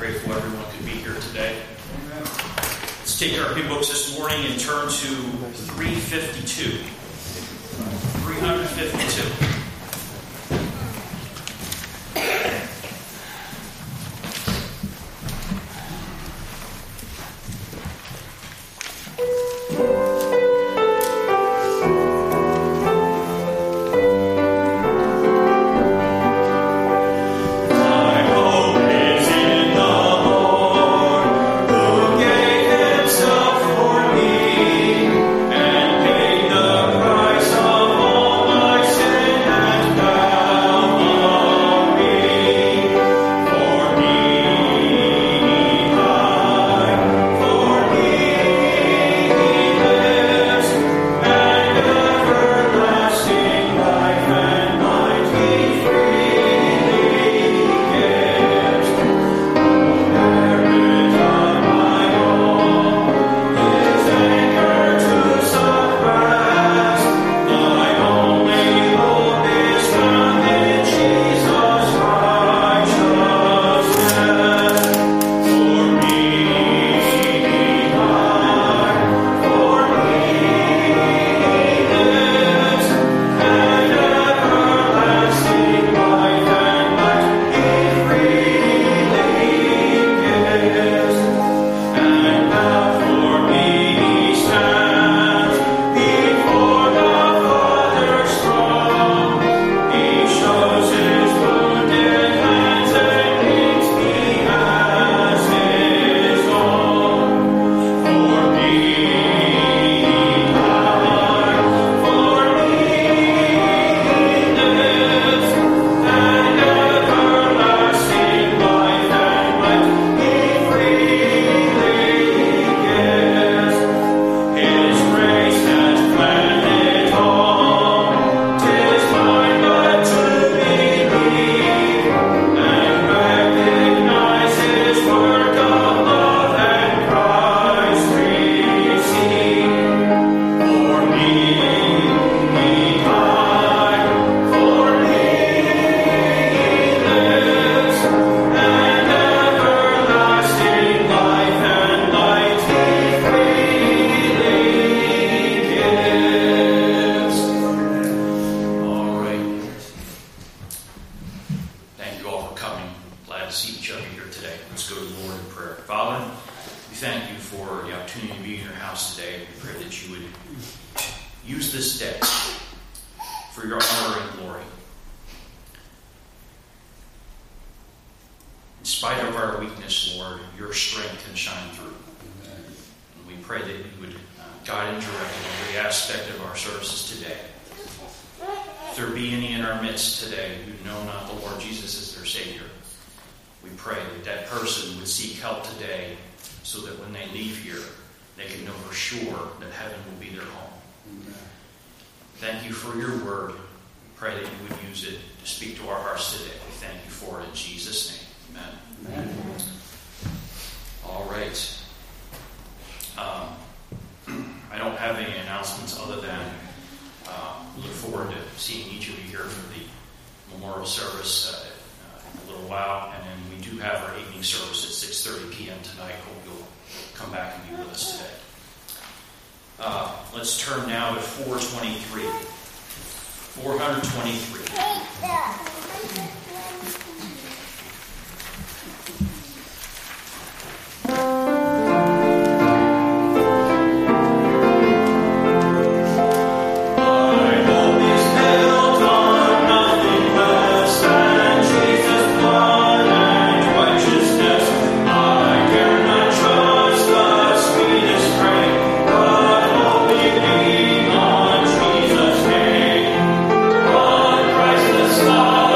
Grateful everyone could be here today. Let's take our big books this morning and turn to 352. 352. Let's turn now to 423. 423. Stop.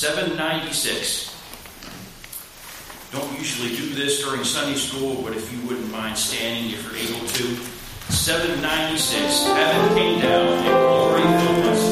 796. Don't usually do this during Sunday school, but if you wouldn't mind standing if you're able to. 796. Heaven came down and glory filled us.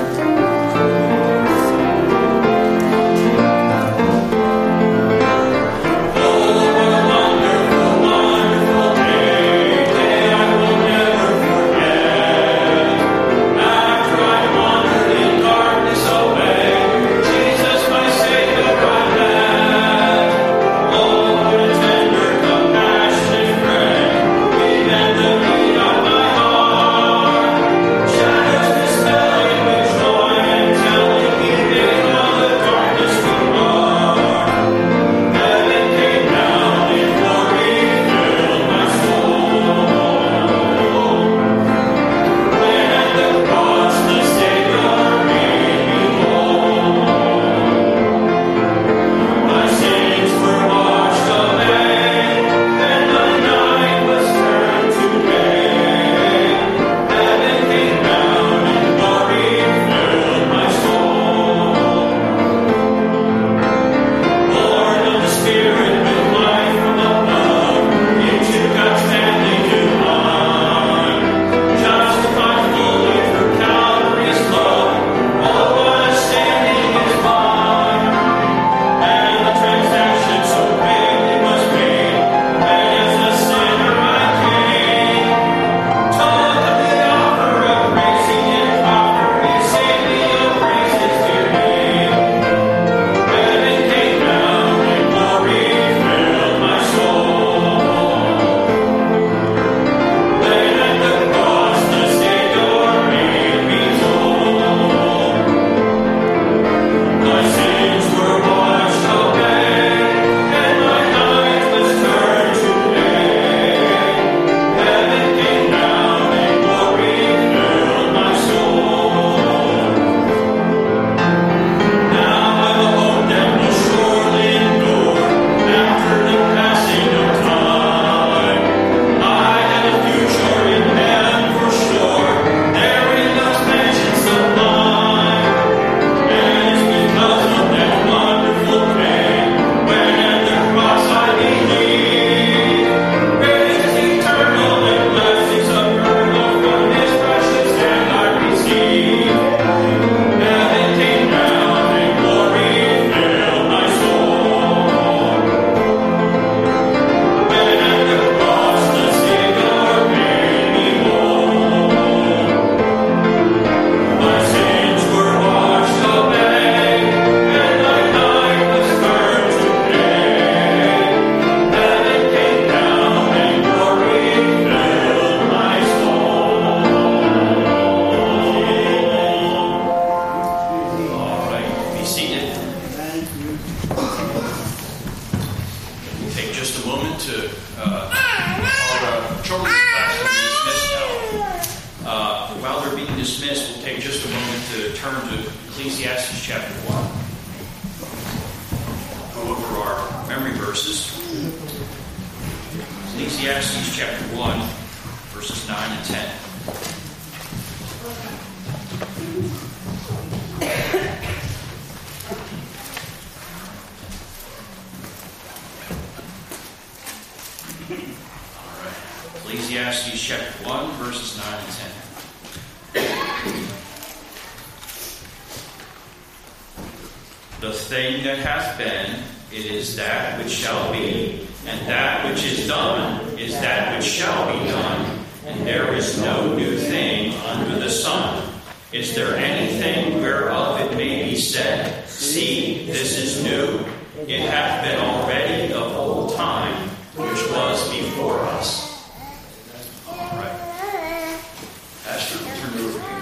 Ecclesiastes chapter 1, verses 9 and 10. All right. Ecclesiastes chapter 1, verses 9 and 10. The thing that hath been, it is that which shall be, and that which is done is that which shall be done, and there is no new thing under the sun. Is there anything whereof it may be said, see, this is new? It hath been already of old time, which was before us. All right. Pastor, turn it over to you.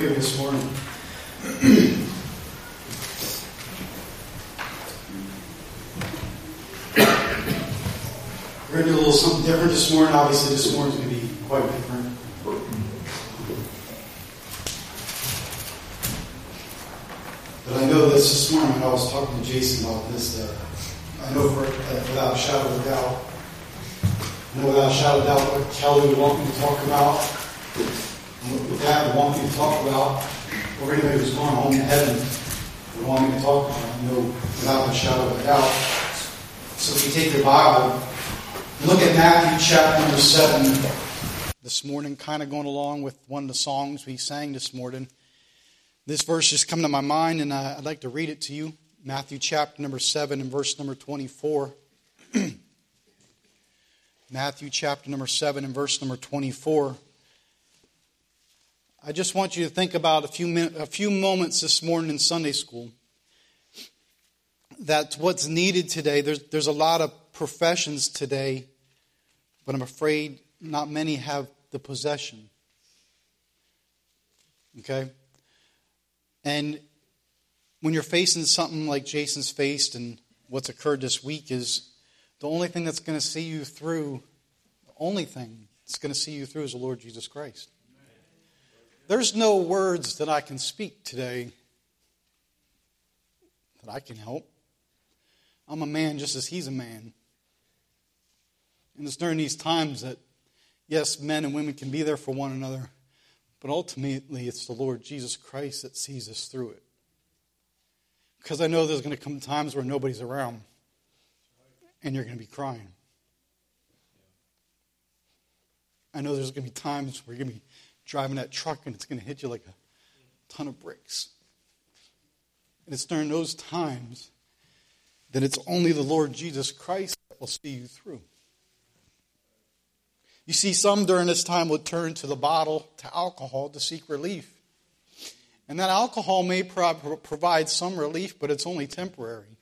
with you this morning. We're going to do a little something different this morning. Obviously, this morning's going to be quite different. But I know this morning, I was talking to Jason about this, that I know without a shadow of a doubt, what Kelly would want me to talk about, and what Dad would want me to talk about, or anybody who's going home to heaven would want me to talk about. I know without a shadow of a doubt. So if you take your Bible, look at Matthew chapter number 7 this morning, kind of going along with one of the songs we sang this morning. This verse just come to my mind, and I'd like to read it to you. Matthew chapter number 7 and verse number 24. Matthew chapter number 7 and verse number 24. I just want you to think about a few moments this morning in Sunday school. That's what's needed today. There's a lot of professions today, but I'm afraid not many have the possession. Okay? And when you're facing something like Jason's faced and what's occurred this week is the only thing that's going to see you through, is the Lord Jesus Christ. There's no words that I can speak today that I can help. I'm a man just as he's a man. And it's during these times that, yes, men and women can be there for one another, but ultimately it's the Lord Jesus Christ that sees us through it. Because I know there's going to come times where nobody's around, and you're going to be crying. I know there's going to be times where you're going to be driving that truck and it's going to hit you like a ton of bricks. And it's during those times that it's only the Lord Jesus Christ that will see you through. You see, some during this time will turn to the bottle, to alcohol, to seek relief. And that alcohol may provide some relief, but it's only temporary.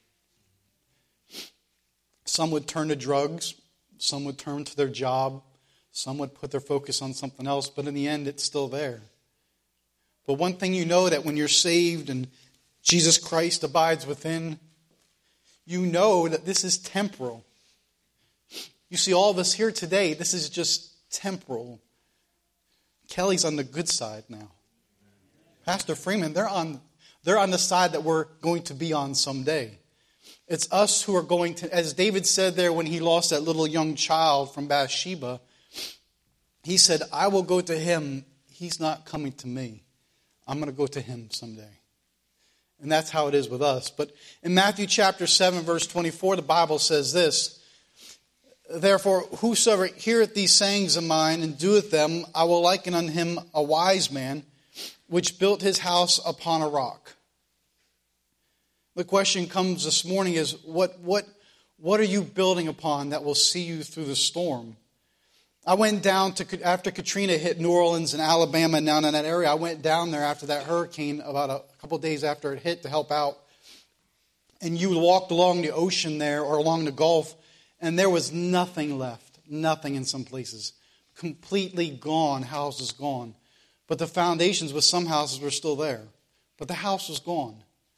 Some would turn to drugs. Some would turn to their job. Some would put their focus on something else, but in the end, it's still there. But one thing you know, that when you're saved and Jesus Christ abides within, you know that this is temporal. You see, all of us here today, this is just temporal. Kelly's on the good side now. Pastor Freeman, they're on the side that we're going to be on someday. It's us who are going to, as David said there when he lost that little young child from Bathsheba, he said, I will go to him. He's not coming to me. I'm going to go to him someday. And that's how it is with us. But in Matthew chapter 7, verse 24, the Bible says this, Therefore, whosoever heareth these sayings of mine and doeth them, I will liken unto him a wise man, which built his house upon a rock. The question comes this morning is, what are you building upon that will see you through the storm? I went down to, after Katrina hit New Orleans and Alabama and down in that area, I went down there after that hurricane about a couple of days after it hit to help out. And you walked along the ocean there or along the Gulf, and there was nothing left. Nothing in some places. Completely gone, houses gone. But the foundations with some houses were still there. But the house was gone.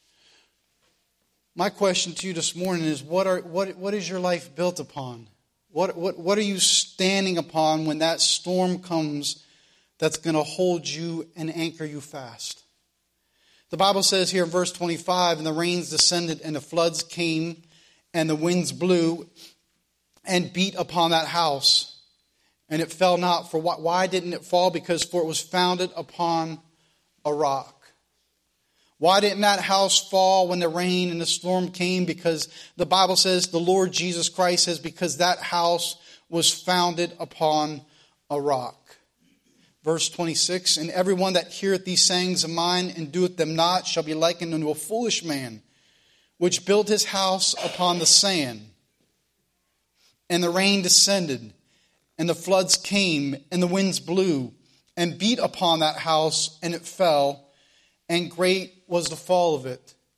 My question to you this morning is, what is your life built upon? What are you standing upon when that storm comes that's going to hold you and anchor you fast? The Bible says here in verse 25, and the rains descended and the floods came and the winds blew and beat upon that house. And it fell not. For why didn't it fall? For it was founded upon a rock. Why didn't that house fall when the rain and the storm came? Because the Bible says, the Lord Jesus Christ says, because that house was founded upon a rock. Verse 26, and everyone that heareth these sayings of mine and doeth them not shall be likened unto a foolish man, which built his house upon the sand. And the rain descended, and the floods came, and the winds blew, and beat upon that house, and it fell, and great was the fall of it.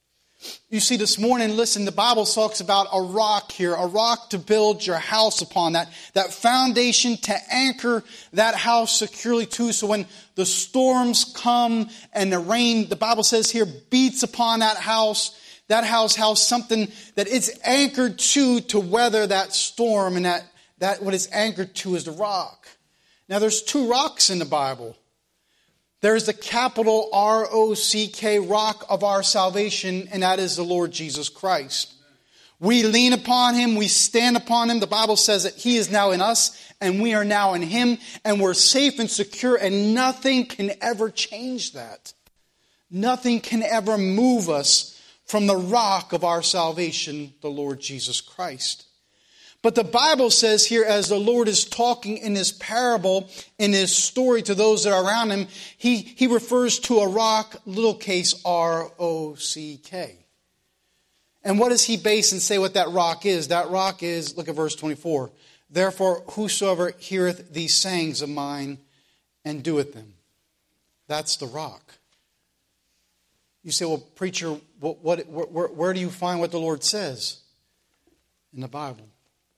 You see, this morning, listen, the Bible talks about a rock here, a rock to build your house upon, that foundation to anchor that house securely to. So when the storms come and the rain, the Bible says here, beats upon that house has something that it's anchored to weather that storm, and that what it's anchored to is the rock. Now, there's two rocks in the Bible. There's the capital R-O-C-K, rock of our salvation, and that is the Lord Jesus Christ. We lean upon Him, we stand upon Him. The Bible says that He is now in us, and we are now in Him, and we're safe and secure, and nothing can ever change that. Nothing can ever move us from the rock of our salvation, the Lord Jesus Christ. But the Bible says here, as the Lord is talking in His parable, in His story to those that are around Him, He refers to a rock, lowercase R-O-C-K. And what does He base and say what that rock is? That rock is, look at verse 24. Therefore, whosoever heareth these sayings of mine and doeth them. That's the rock. You say, well, preacher, where do you find what the Lord says? In the Bible.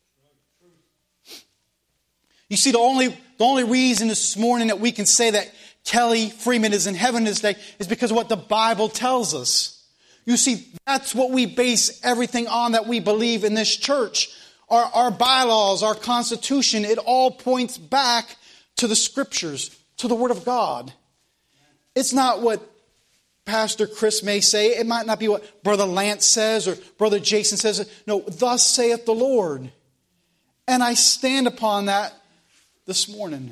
You see, the only reason this morning that we can say that Kelly Freeman is in heaven this day is because of what the Bible tells us. You see, that's what we base everything on that we believe in this church. Our bylaws, our Constitution, it all points back to the Scriptures, to the Word of God. It's not what Pastor Chris may say. It might not be what Brother Lance says or Brother Jason says. No, thus saith the Lord. And I stand upon that this morning.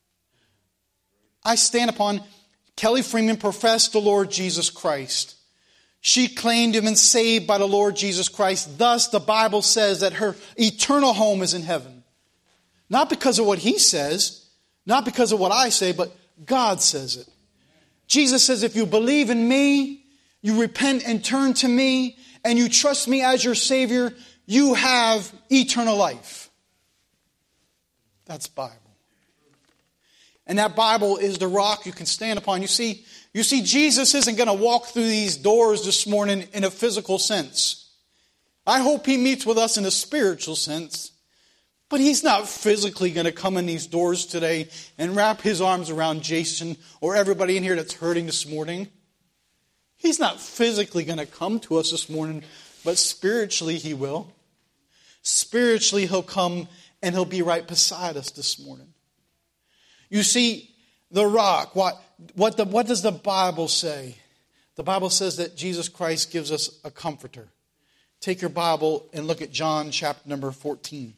I stand upon Kelly Freeman professed the Lord Jesus Christ. She claimed Him and saved by the Lord Jesus Christ. Thus, the Bible says that her eternal home is in heaven. Not because of what He says, not because of what I say, but God says it. Jesus says, if you believe in me, you repent and turn to me, and you trust me as your Savior, you have eternal life. That's Bible. And that Bible is the rock you can stand upon. You see, Jesus isn't going to walk through these doors this morning in a physical sense. I hope He meets with us in a spiritual sense. But He's not physically going to come in these doors today and wrap His arms around Jason or everybody in here that's hurting this morning. He's not physically going to come to us this morning, but spiritually He will. Spiritually He'll come and He'll be right beside us this morning. You see, the rock, what does the Bible say? The Bible says that Jesus Christ gives us a comforter. Take your Bible and look at John chapter number 14.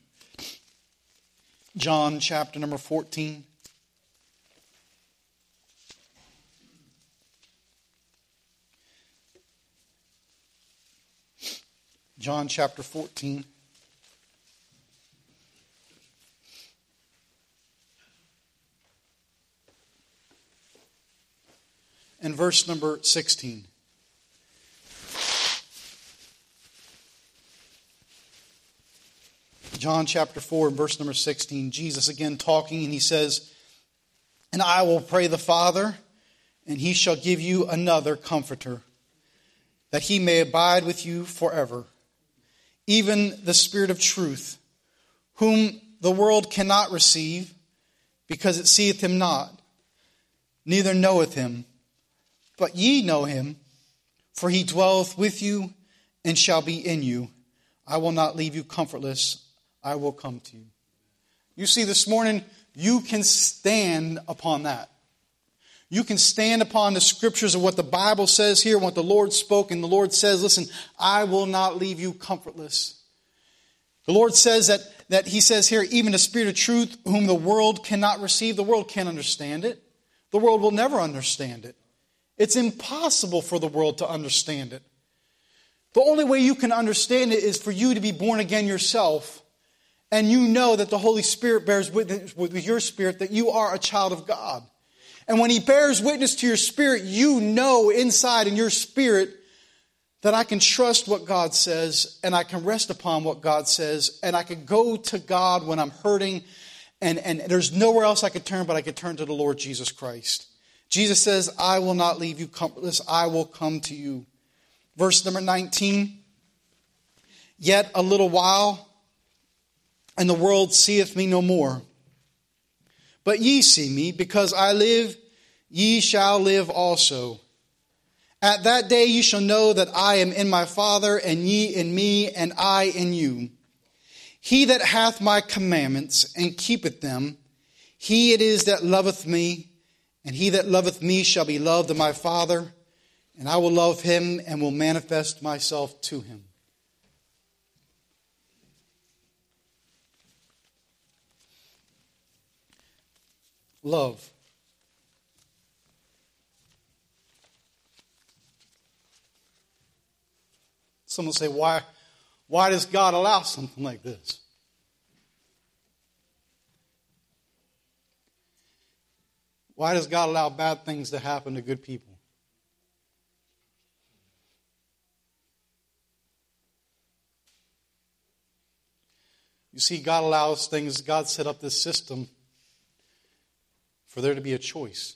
John chapter number 14. John chapter 14. And verse number 16. John chapter 4 and verse number 16. Jesus again talking, and He says, and I will pray the Father, and He shall give you another comforter, that He may abide with you forever. Even the Spirit of truth, whom the world cannot receive, because it seeth Him not, neither knoweth Him. But ye know Him, for He dwelleth with you and shall be in you. I will not leave you comfortless. I will come to you. You see, this morning, you can stand upon that. You can stand upon the Scriptures of what the Bible says here, what the Lord spoke, and the Lord says, listen, I will not leave you comfortless. The Lord says that He says here, even the Spirit of truth, whom the world cannot receive. The world can't understand it. The world will never understand it. It's impossible for the world to understand it. The only way you can understand it is for you to be born again yourself. And you know that the Holy Spirit bears witness with your spirit that you are a child of God. And when He bears witness to your spirit, you know inside in your spirit that I can trust what God says, and I can rest upon what God says, and I can go to God when I'm hurting, and there's nowhere else I could turn but I could turn to the Lord Jesus Christ. Jesus says, I will not leave you comfortless. I will come to you. Verse number 19. Yet a little while, and the world seeth me no more. But ye see me, because I live, ye shall live also. At that day ye shall know that I am in my Father, and ye in me, and I in you. He that hath my commandments, and keepeth them, he it is that loveth me, and he that loveth me shall be loved of my Father, and I will love him, and will manifest myself to him. Love. Someone say, why does God allow something like this? Why does God allow bad things to happen to good people? You see, God allows things, God set up this system for there to be a choice.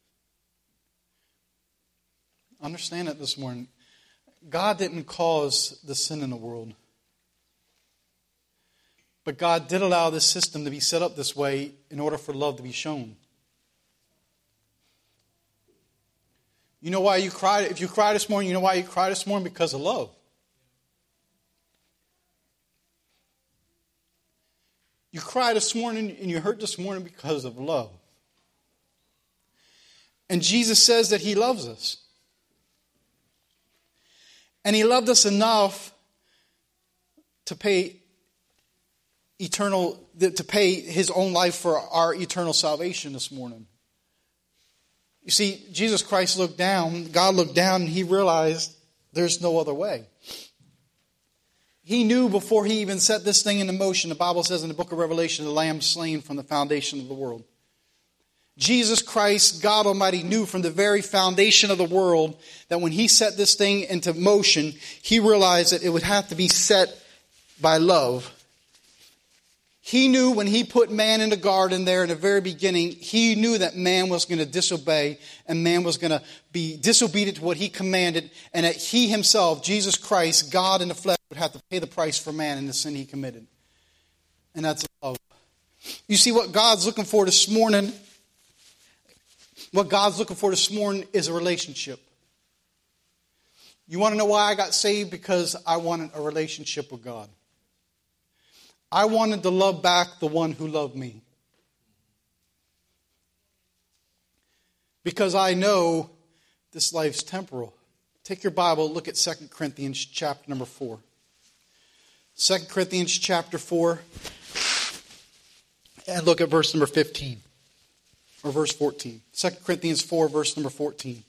Understand it this morning. God didn't cause the sin in the world. But God did allow this system to be set up this way in order for love to be shown. You know why you cried? If you cried this morning, you know why you cried this morning? Because of love. You cried this morning and you hurt this morning because of love. And Jesus says that He loves us. And He loved us enough to pay His own life for our eternal salvation this morning. You see, Jesus Christ looked down, God looked down, and He realized there's no other way. He knew before He even set this thing into motion. The Bible says in the book of Revelation, the Lamb slain from the foundation of the world. Jesus Christ, God Almighty, knew from the very foundation of the world that when He set this thing into motion, He realized that it would have to be set by love. He knew when He put man in the garden there in the very beginning, He knew that man was going to disobey and man was going to be disobedient to what He commanded, and that He Himself, Jesus Christ, God in the flesh, would have to pay the price for man in the sin he committed. And that's love. You see, what God's looking for this morning, is a relationship. You want to know why I got saved? Because I wanted a relationship with God. I wanted to love back the one who loved me. Because I know this life's temporal. Take your Bible, look at 2 Corinthians chapter number 4. 2 Corinthians chapter 4, and look at verse number 15. Or verse 14. 2 Corinthians 4, verse number 14.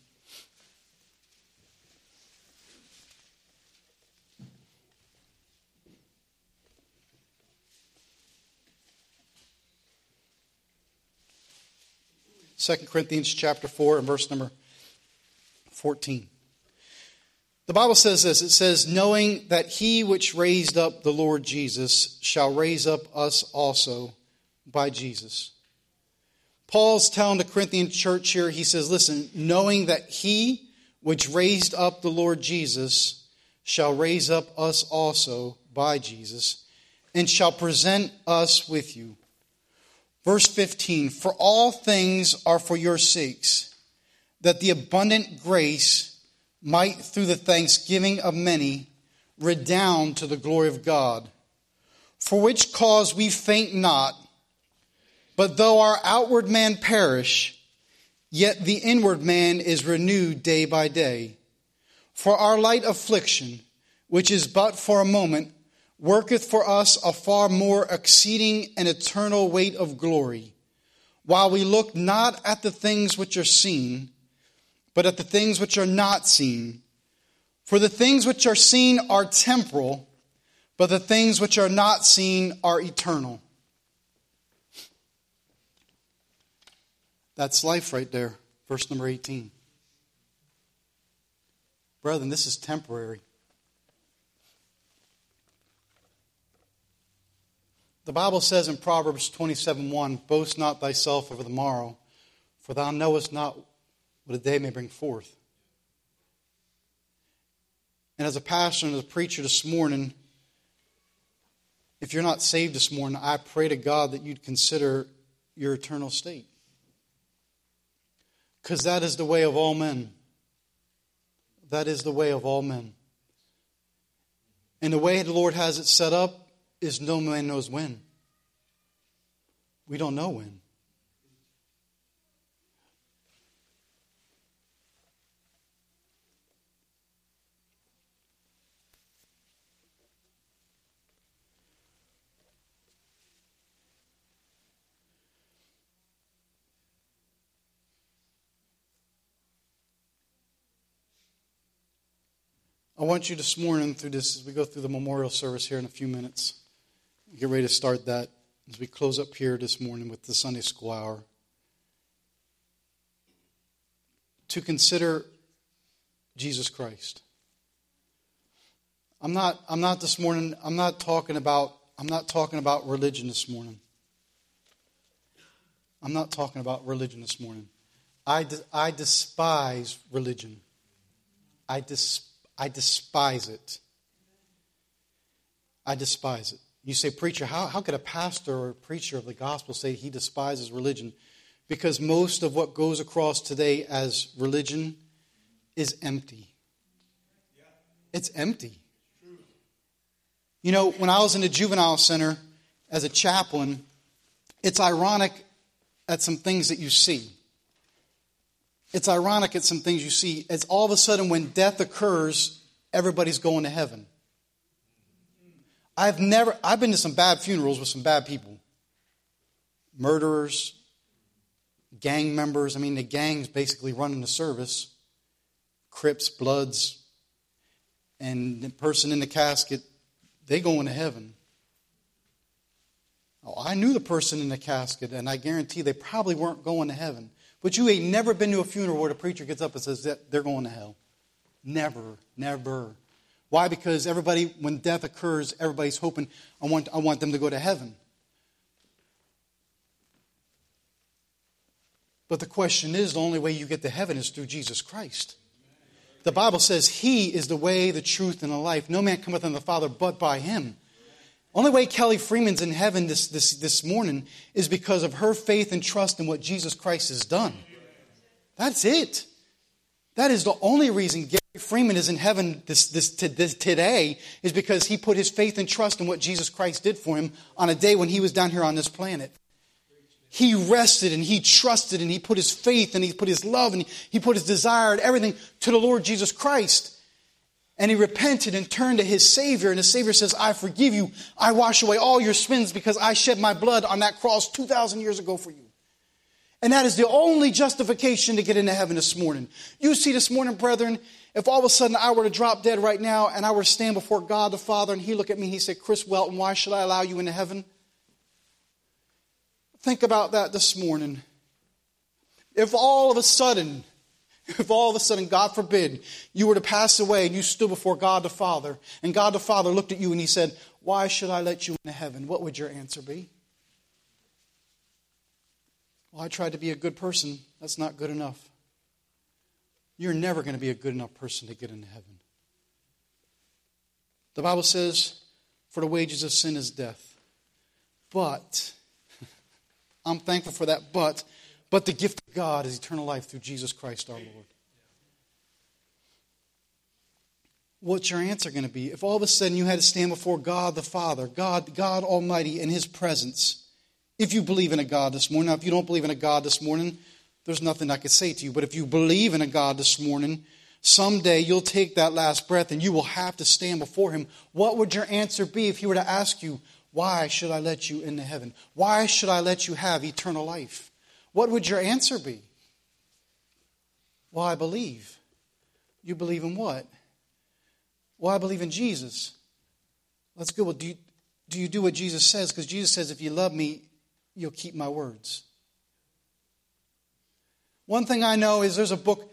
Second Corinthians chapter 4 and verse number 14. The Bible says this. It says, knowing that He which raised up the Lord Jesus shall raise up us also by Jesus. Paul's telling the Corinthian church here, he says, listen, knowing that He which raised up the Lord Jesus shall raise up us also by Jesus, and shall present us with you. Verse 15, for all things are for your sakes, that the abundant grace might through the thanksgiving of many redound to the glory of God. For which cause we faint not, but though our outward man perish, yet the inward man is renewed day by day. For our light affliction, which is but for a moment, worketh for us a far more exceeding and eternal weight of glory, while we look not at the things which are seen, but at the things which are not seen. For the things which are seen are temporal, but the things which are not seen are eternal. That's life right there, verse number 18. Brethren, this is temporary. The Bible says in Proverbs 27:1, boast not thyself over the morrow, for thou knowest not what a day may bring forth. And as a pastor and as a preacher this morning, if you're not saved this morning, I pray to God that you'd consider your eternal state. Because that is the way of all men. That is the way of all men. And the way the Lord has it set up is no man knows when. We don't know when. I want you this morning through this, as we go through the memorial service here in a few minutes, get ready to start that as we close up here this morning with the Sunday school hour, to consider Jesus Christ. I'm not talking about religion this morning. I'm not talking about religion this morning. I despise religion. I despise it. I despise it. You say, preacher, how could a pastor or a preacher of the gospel say he despises religion? Because most of what goes across today as religion is empty. It's empty. You know, when I was in the juvenile center as a chaplain, it's ironic at some things that you see. It's ironic at some things you see. It's all of a sudden when death occurs, everybody's going to heaven. I've been to some bad funerals with some bad people. Murderers, gang members. I mean, the gang's basically running the service. Crips, Bloods, and the person in the casket, they going to heaven. Oh, I knew the person in the casket, and I guarantee they probably weren't going to heaven. But you ain't never been to a funeral where the preacher gets up and says that they're going to hell. Never, never. Why? Because everybody, when death occurs, everybody's hoping, I want them to go to heaven. But the question is, the only way you get to heaven is through Jesus Christ. The Bible says He is the way, the truth, and the life. No man cometh unto the Father but by Him. Only way Kelly Freeman's in heaven this morning is because of her faith and trust in what Jesus Christ has done. That's it. That is the only reason Gary Freeman is in heaven today, is because he put his faith and trust in what Jesus Christ did for him on a day when he was down here on this planet. He rested and he trusted and he put his faith and he put his love and he put his desire and everything to the Lord Jesus Christ. And he repented and turned to his Savior. And the Savior says, I forgive you. I wash away all your sins because I shed my blood on that cross 2,000 years ago for you. And that is the only justification to get into heaven this morning. You see this morning, brethren, if all of a sudden I were to drop dead right now and I were to stand before God the Father and He looked at me and He said, Chris Welton, why should I allow you into heaven? Think about that this morning. If all of a sudden, God forbid, you were to pass away and you stood before God the Father, and God the Father looked at you and He said, why should I let you into heaven? What would your answer be? Well, I tried to be a good person. That's not good enough. You're never going to be a good enough person to get into heaven. The Bible says, for the wages of sin is death. But, I'm thankful for that but the gift of God is eternal life through Jesus Christ our Lord. What's your answer going to be? If all of a sudden you had to stand before God the Father, God Almighty in His presence, if you believe in a God this morning. Now, if you don't believe in a God this morning, there's nothing I could say to you. But if you believe in a God this morning, someday you'll take that last breath and you will have to stand before Him. What would your answer be if He were to ask you, why should I let you into heaven? Why should I let you have eternal life? What would your answer be? Well, I believe. You believe in what? Well, I believe in Jesus. That's good. Well, do you do what Jesus says? Because Jesus says, if you love me, you'll keep my words. One thing I know is there's a book.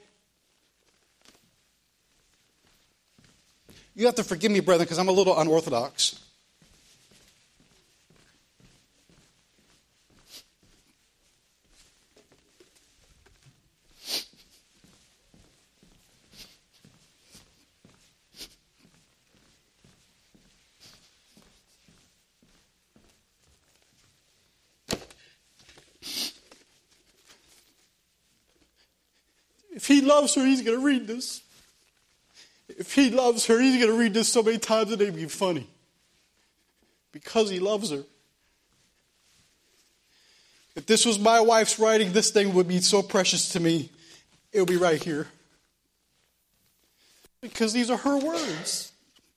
You have to forgive me, brethren, because I'm a little unorthodox. If he loves her, he's going to read this. If he loves her, he's going to read this so many times that it'd be funny. Because he loves her. If this was my wife's writing, this thing would be so precious to me. It would be right here. Because these are her words.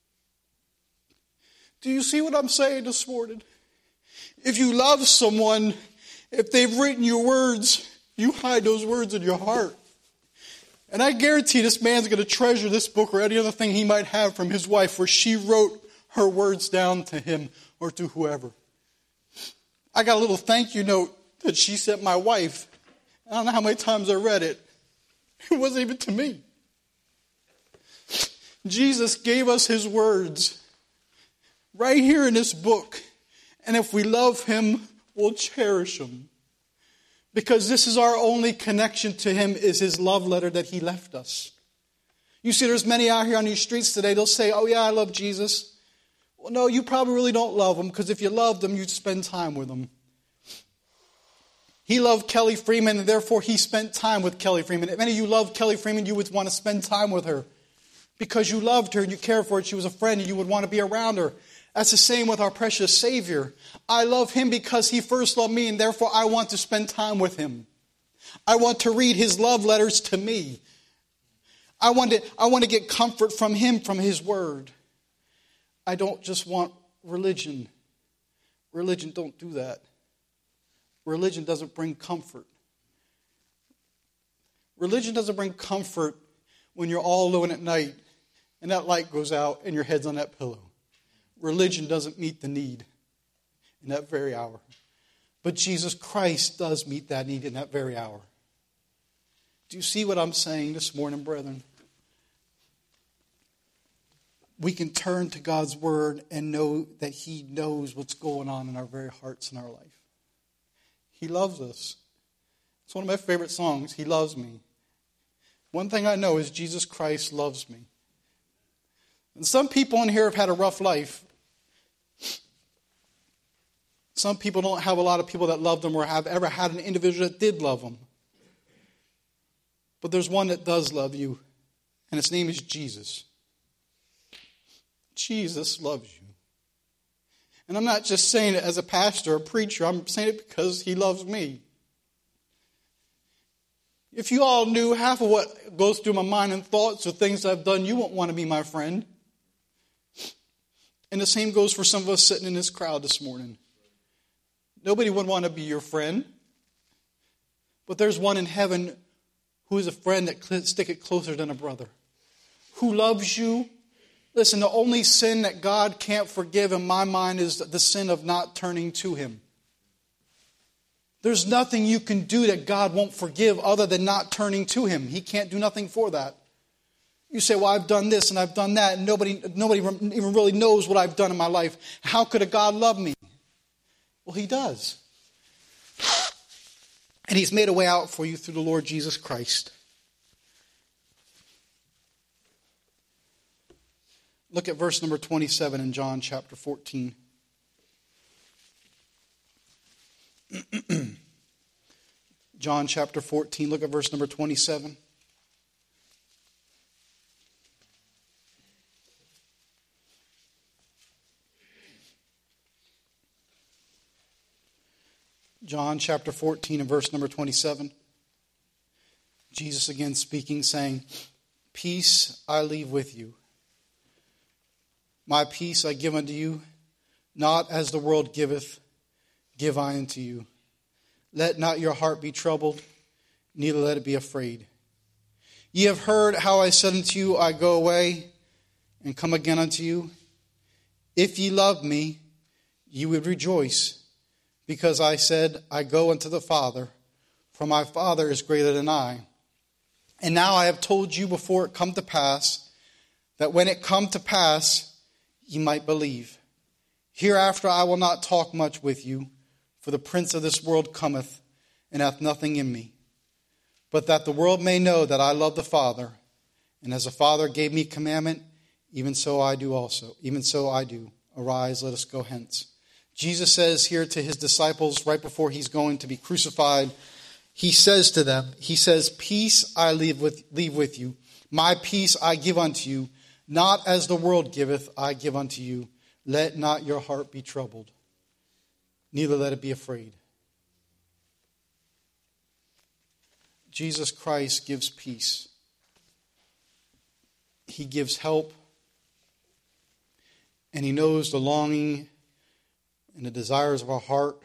Do you see what I'm saying this morning? If you love someone, if they've written your words, you hide those words in your heart. And I guarantee this man's going to treasure this book or any other thing he might have from his wife where she wrote her words down to him or to whoever. I got a little thank you note that she sent my wife. I don't know how many times I read it. It wasn't even to me. Jesus gave us his words right here in this book. And if we love him, we'll cherish him. Because this is our only connection to him is his love letter that he left us. You see, there's many out here on these streets today, they'll say, oh yeah, I love Jesus. Well, no, you probably really don't love him, because if you loved him, you'd spend time with him. He loved Kelly Freeman, and therefore he spent time with Kelly Freeman. If any of you loved Kelly Freeman, you would want to spend time with her. Because you loved her and you cared for her. She was a friend and you would want to be around her. That's the same with our precious Savior. I love him because he first loved me, and therefore I want to spend time with him. I want to read his love letters to me. I want to get comfort from him, from his word. I don't just want religion. Religion don't do that. Religion doesn't bring comfort. Religion doesn't bring comfort when you're all alone at night and that light goes out and your head's on that pillow. Religion doesn't meet the need in that very hour. But Jesus Christ does meet that need in that very hour. Do you see what I'm saying this morning, brethren? We can turn to God's word and know that he knows what's going on in our very hearts and our life. He loves us. It's one of my favorite songs, He Loves Me. One thing I know is Jesus Christ loves me. And some people in here have had a rough life. Some people don't have a lot of people that love them or have ever had an individual that did love them. But there's one that does love you, and his name is Jesus. Jesus loves you. And I'm not just saying it as a pastor or preacher. I'm saying it because he loves me. If you all knew half of what goes through my mind and thoughts or things I've done, you won't want to be my friend. And the same goes for some of us sitting in this crowd this morning. Nobody would want to be your friend. But there's one in heaven who is a friend that stick it closer than a brother. Who loves you. Listen, the only sin that God can't forgive in my mind is the sin of not turning to him. There's nothing you can do that God won't forgive other than not turning to him. He can't do nothing for that. You say, well, I've done this and I've done that, and nobody even really knows what I've done in my life. How could a God love me? Well, he does. And he's made a way out for you through the Lord Jesus Christ. Look at verse number 27 in John chapter 14. John chapter 14, look at verse number 27. John chapter 14 and verse number 27. Jesus again speaking, saying, peace I leave with you. My peace I give unto you, not as the world giveth, give I unto you. Let not your heart be troubled, neither let it be afraid. Ye have heard how I said unto you, I go away and come again unto you. If ye loved me, ye would rejoice, because I said, I go unto the Father, for my Father is greater than I. And now I have told you before it come to pass, that when it come to pass, ye might believe. Hereafter I will not talk much with you, for the prince of this world cometh, and hath nothing in me. But that the world may know that I love the Father, and as the Father gave me commandment, even so I do also. Even so I do. Arise, let us go hence. Jesus says here to his disciples right before he's going to be crucified, he says to them, he says, peace I leave with you. My peace I give unto you. Not as the world giveth, I give unto you. Let not your heart be troubled, neither let it be afraid. Jesus Christ gives peace. He gives help. And he knows the longing and the desires of our heart.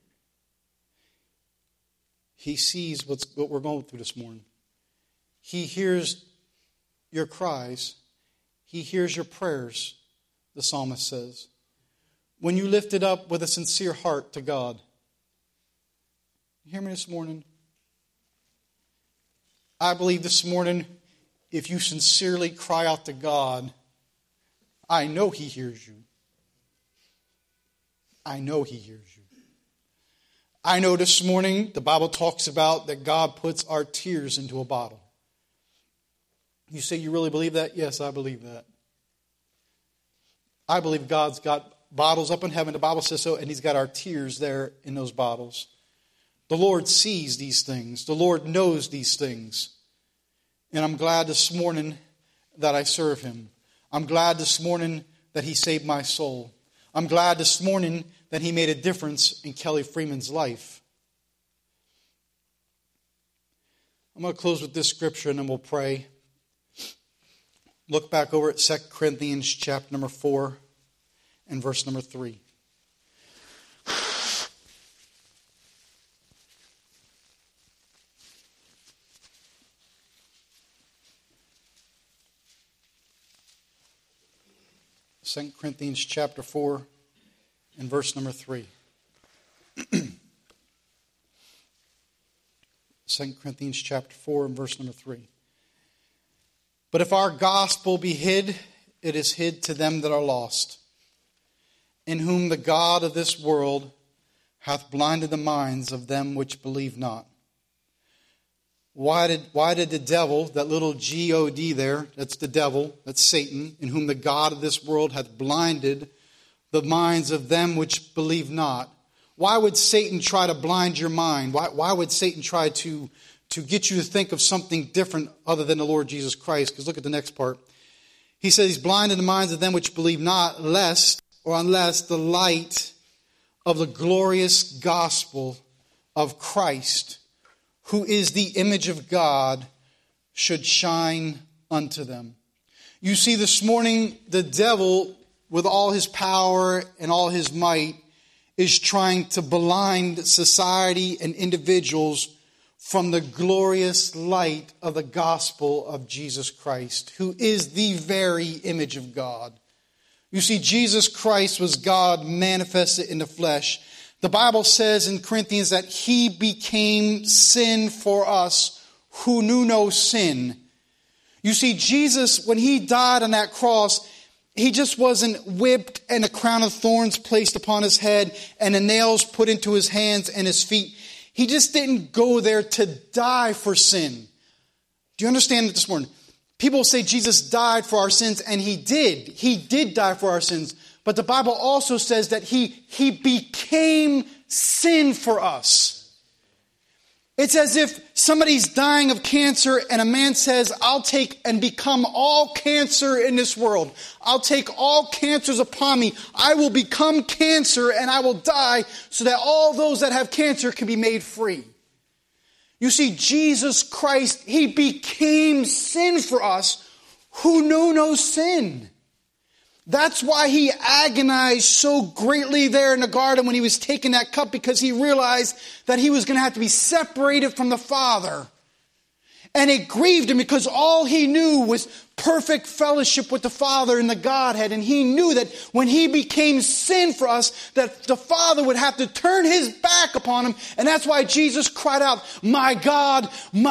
He sees what we're going through this morning. He hears your cries. He hears your prayers, the psalmist says. When you lift it up with a sincere heart to God. You hear me this morning? I believe this morning, if you sincerely cry out to God, I know He hears you. I know He hears you. I know this morning the Bible talks about that God puts our tears into a bottle. You say you really believe that? Yes, I believe that. I believe God's got bottles up in heaven. The Bible says so, and He's got our tears there in those bottles. The Lord sees these things. The Lord knows these things. And I'm glad this morning that I serve Him. I'm glad this morning that He saved my soul. I'm glad this morning that He made a difference in Kelly Freeman's life. I'm going to close with this scripture and then we'll pray. Look back over at 2 Corinthians chapter number 4 and verse number 3. Second Corinthians chapter 4 and verse number 3. 2 Corinthians chapter 4 and verse number 3. But if our gospel be hid, it is hid to them that are lost, in whom the God of this world hath blinded the minds of them which believe not. Why did the devil, that little G-O-D there, that's the devil, that's Satan, in whom the God of this world hath blinded the minds of them which believe not? Why would Satan try to blind your mind? Why would Satan try to get you to think of something different other than the Lord Jesus Christ? Because look at the next part. He says he's blinded the minds of them which believe not, lest or unless the light of the glorious gospel of Christ, who is the image of God, should shine unto them. You see, this morning, the devil, with all his power and all his might, is trying to blind society and individuals from the glorious light of the gospel of Jesus Christ, who is the very image of God. You see, Jesus Christ was God manifested in the flesh. The Bible says in Corinthians that He became sin for us who knew no sin. You see, Jesus, when He died on that cross, He just wasn't whipped and a crown of thorns placed upon His head and the nails put into His hands and His feet. He just didn't go there to die for sin. Do you understand it this morning? People say Jesus died for our sins, and He did. He did die for our sins. But the Bible also says that He became sin for us. It's as if somebody's dying of cancer and a man says, I'll take and become all cancer in this world. I'll take all cancers upon me. I will become cancer and I will die so that all those that have cancer can be made free. You see, Jesus Christ, He became sin for us who knew no sin. That's why He agonized so greatly there in the garden when He was taking that cup, because He realized that He was going to have to be separated from the Father. And it grieved Him because all He knew was perfect fellowship with the Father and the Godhead. And He knew that when He became sin for us, that the Father would have to turn His back upon Him. And that's why Jesus cried out, my God,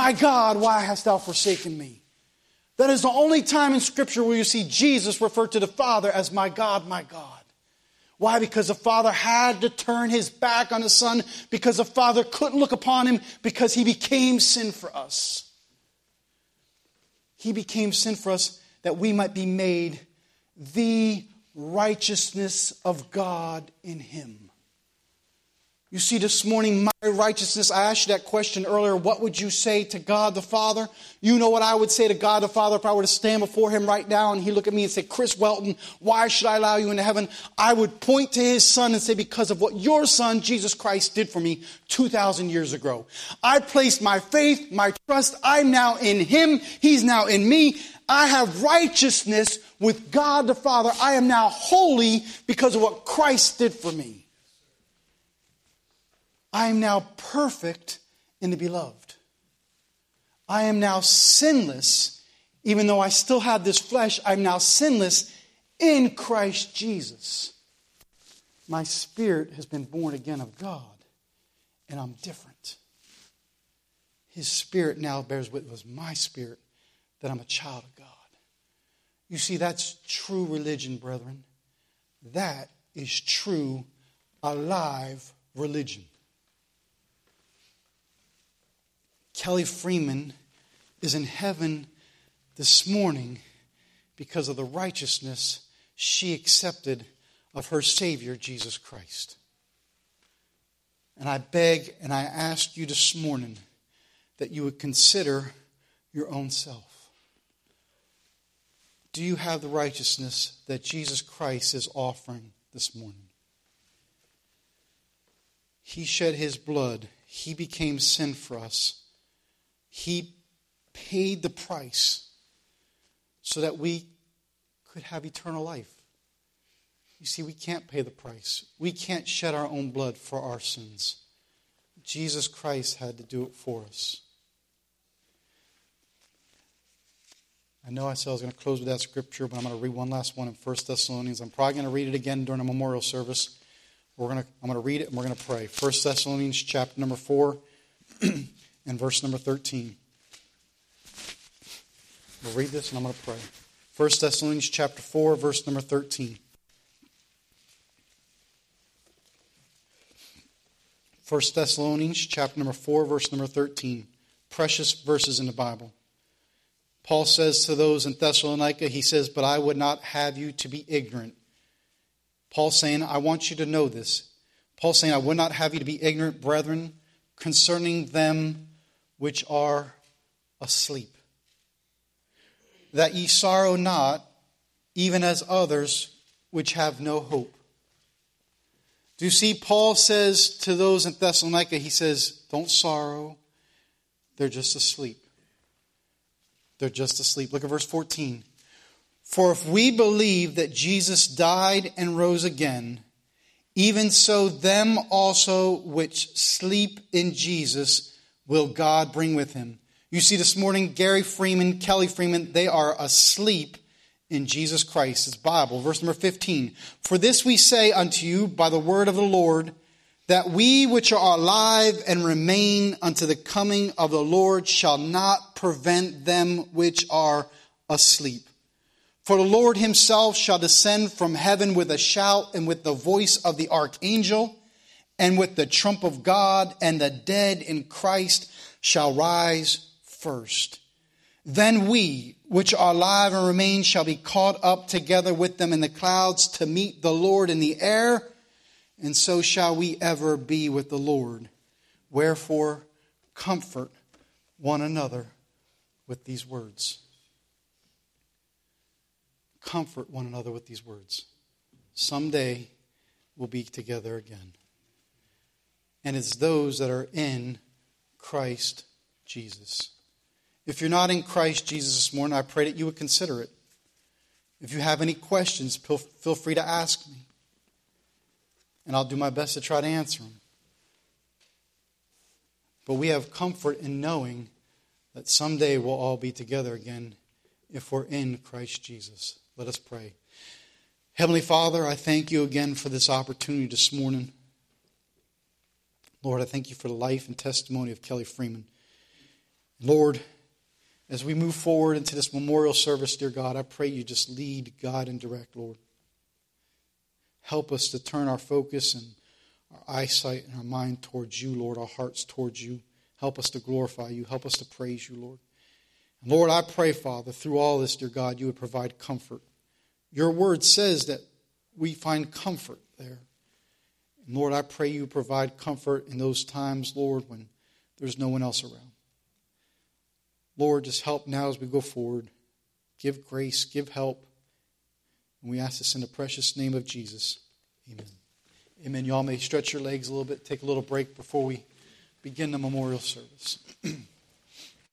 why hast Thou forsaken me? That is the only time in Scripture where you see Jesus refer to the Father as my God, my God. Why? Because the Father had to turn His back on the Son, because the Father couldn't look upon Him, because He became sin for us. He became sin for us that we might be made the righteousness of God in Him. You see, this morning, my righteousness, I asked you that question earlier. What would you say to God the Father? You know what I would say to God the Father if I were to stand before Him right now and He looked at me and say, Chris Welton, why should I allow you into heaven? I would point to His Son and say, because of what your Son, Jesus Christ, did for me 2,000 years ago. I placed my faith, my trust. I'm now in Him. He's now in me. I have righteousness with God the Father. I am now holy because of what Christ did for me. I am now perfect in the beloved. I am now sinless, even though I still have this flesh, I'm now sinless in Christ Jesus. My spirit has been born again of God, and I'm different. His spirit now bears witness with my spirit that I'm a child of God. You see, that's true religion, brethren. That is true, alive religion. Kelly Freeman is in heaven this morning because of the righteousness she accepted of her Savior, Jesus Christ. And I beg and I ask you this morning that you would consider your own self. Do you have the righteousness that Jesus Christ is offering this morning? He shed His blood. He became sin for us. He paid the price so that we could have eternal life. You see, we can't pay the price. We can't shed our own blood for our sins. Jesus Christ had to do it for us. I know I said I was going to close with that scripture, but I'm going to read one last one in 1 Thessalonians. I'm probably going to read it again during a memorial service. I'm going to read it and we're going to pray. 1 Thessalonians chapter number 4. And verse number 13. We'll read this and I'm going to pray. 1 Thessalonians chapter 4, verse number 13. 1 Thessalonians chapter number 4, verse number 13. Precious verses in the Bible. Paul says to those in Thessalonica, he says, but I would not have you to be ignorant. Paul saying, I want you to know this. Paul saying, I would not have you to be ignorant, brethren, concerning them which are asleep, that ye sorrow not, even as others which have no hope. Do you see, Paul says to those in Thessalonica, he says, don't sorrow, they're just asleep. They're just asleep. Look at verse 14. For if we believe that Jesus died and rose again, even so them also which sleep in Jesus will God bring with Him. You see this morning, Gary Freeman, Kelly Freeman, they are asleep in Jesus Christ. It's Bible. Verse number 15. For this we say unto you by the word of the Lord, that we which are alive and remain unto the coming of the Lord shall not prevent them which are asleep. For the Lord Himself shall descend from heaven with a shout and with the voice of the archangel and with the trump of God, and the dead in Christ shall rise first. Then we, which are alive and remain, shall be caught up together with them in the clouds to meet the Lord in the air, and so shall we ever be with the Lord. Wherefore, comfort one another with these words. Comfort one another with these words. Someday we'll be together again. And it's those that are in Christ Jesus. If you're not in Christ Jesus this morning, I pray that you would consider it. If you have any questions, feel free to ask me. And I'll do my best to try to answer them. But we have comfort in knowing that someday we'll all be together again if we're in Christ Jesus. Let us pray. Heavenly Father, I thank you again for this opportunity this morning. Lord, I thank you for the life and testimony of Kelly Freeman. Lord, as we move forward into this memorial service, dear God, I pray you just lead, guide, and direct, Lord. Help us to turn our focus and our eyesight and our mind towards you, Lord, our hearts towards you. Help us to glorify you. Help us to praise you, Lord. And Lord, I pray, Father, through all this, dear God, you would provide comfort. Your word says that we find comfort there. And Lord, I pray you provide comfort in those times, Lord, when there's no one else around. Lord, just help now as we go forward. Give grace, give help. And we ask this in the precious name of Jesus. Amen. Amen. Y'all may stretch your legs a little bit, take a little break before we begin the memorial service.